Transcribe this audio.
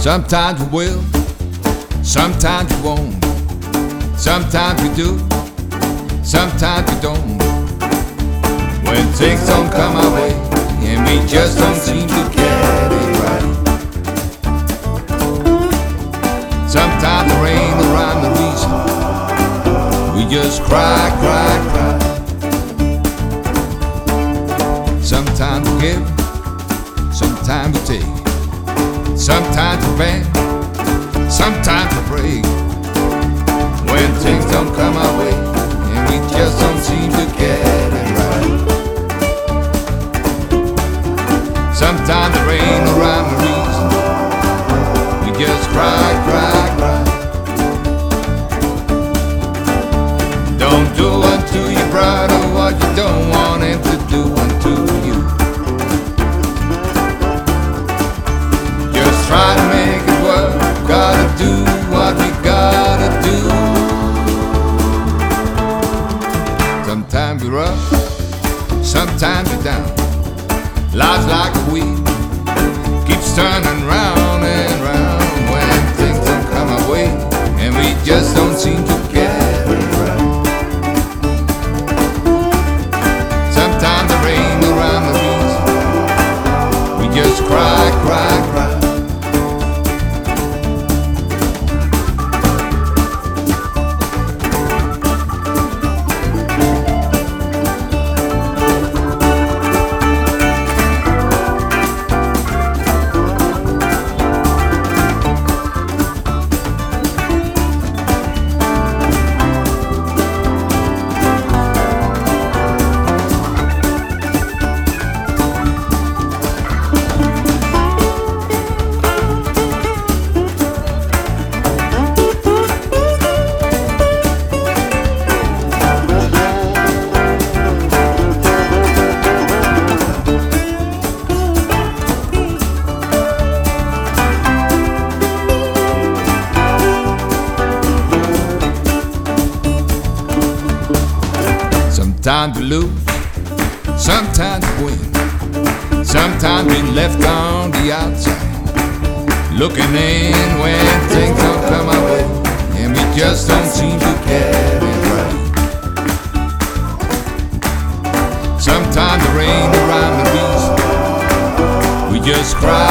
Sometimes we will, sometimes we won't. Sometimes we do, sometimes we don't. When things don't come our way and we just don't seem to get it right. Sometimes there ain't a rhyme or reason. We just cry, cry, cry. Sometimes we give, sometimes we take. Sometimes we bang, sometimes we break. When things don't come our way and we just don't seem to get it right. Sometimes there ain't no rhyme or reason. We just cry, cry, cry. Don't do unto your brother what you don't want him to do unto you. Just try to make it work. Gotta do what we gotta do. Sometimes we're up, sometimes we're down. Life's like a wheel, keeps turning round and round. When things don't come our way and we just don't seem to get it right. Sometimes there ain't no rhyme or reason. We just cry, cry, cry. Sometimes we lose, sometimes we win. Sometimes we left on the outside, looking in when things don't come our way and we just don't seem to get it right. Sometimes there ain't a rhyme or reason. We just cry.